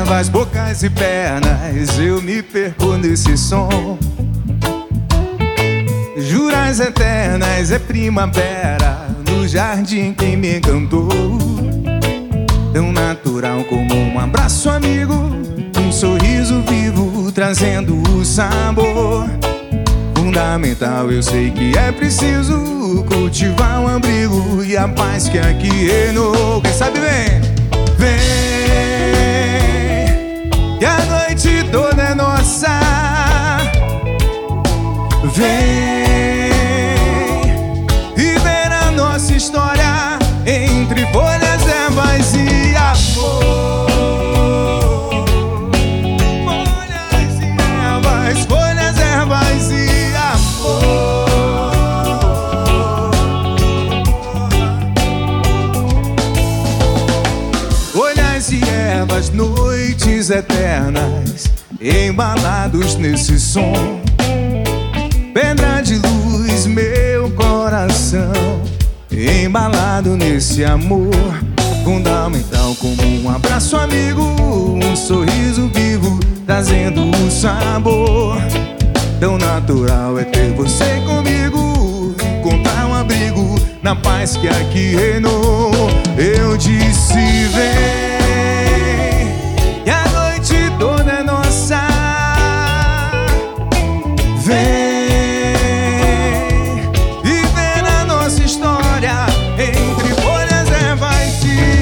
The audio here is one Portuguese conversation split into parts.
ervas, bocas e pernas, eu me perco nesse som. Juras eternas, é primavera no jardim que me encantou. Tão natural como um abraço amigo, um sorriso vivo trazendo o sabor. Fundamental, eu sei que é preciso cultivar um abrigo e a paz que aqui reinou. Quem sabe vem, vem, que a noite toda é nossa. Vem viver a nossa história entre folhas, ervas e amor. Folhas e ervas, folhas, ervas e amor. Folhas e ervas, noites eternas, embalados nesse som. Pedra de luz, meu coração, embalado nesse amor. Fundamental como um abraço amigo, um sorriso vivo trazendo o sabor. Tão natural é ter você comigo, encontrar um abrigo na paz que aqui reinou. Eu disse vem, e a noite toda é nossa. Vem entre folhas, ervas e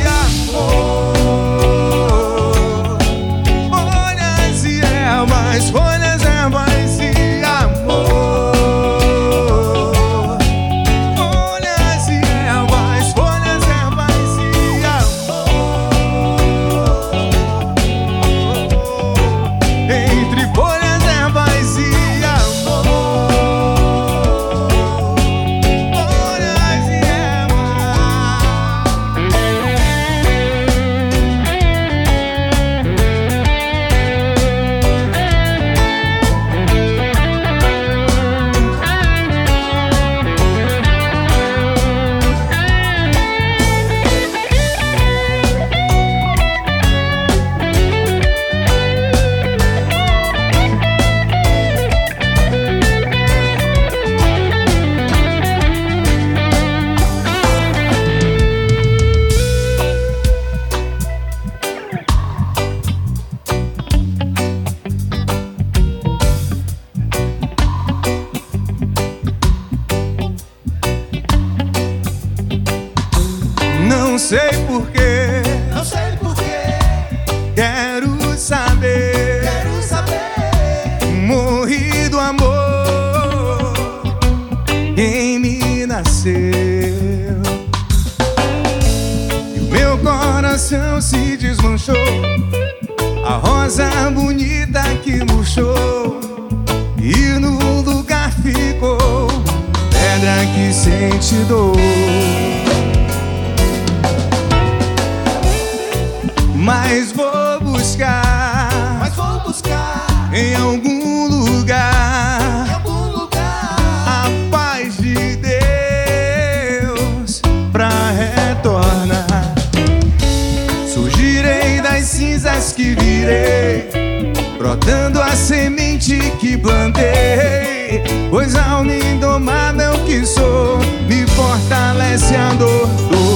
amor. Folhas e ervas, folhas, ervas e amor. Folhas e ervas, folhas, ervas e amor. Entre folhas, ervas e não sei porquê, não sei porquê, quero saber, morri do amor, quem me nasceu. E o meu coração se desmanchou, a rosa bonita que murchou, e no lugar ficou pedra que sente dor. Mas vou buscar em algum lugar a paz de Deus pra retornar. Surgirei das cinzas que virei, brotando a semente que plantei, pois a alma indomável que sou me fortalece a dor.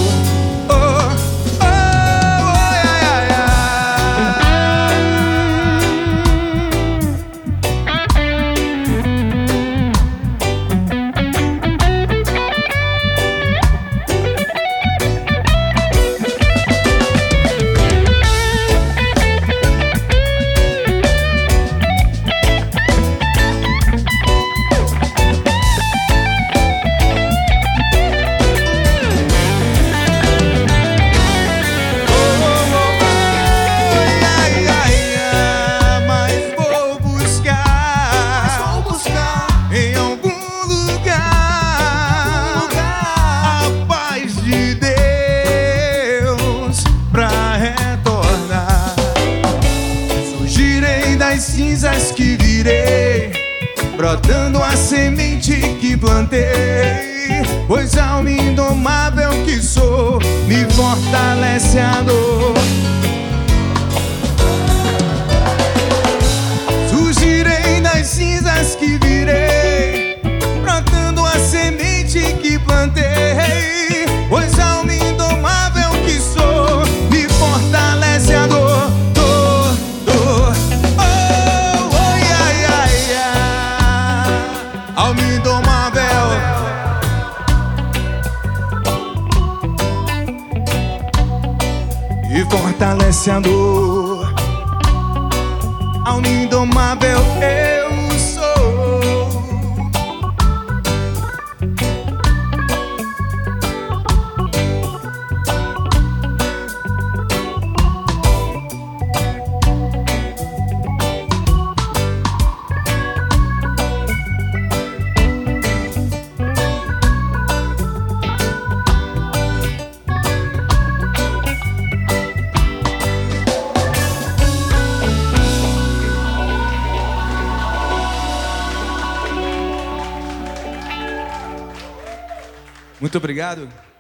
Cinzas que virei, brotando a semente que plantei, pois a alma indomável que sou me fortalece a dor. manter, pois a alma indomável que sou me fortalece a dor, dor, dor. Oh, oh, ai, ai, ai. Alma indomável, e fortalece a dor. Alma indomável eu sou. Muito obrigado.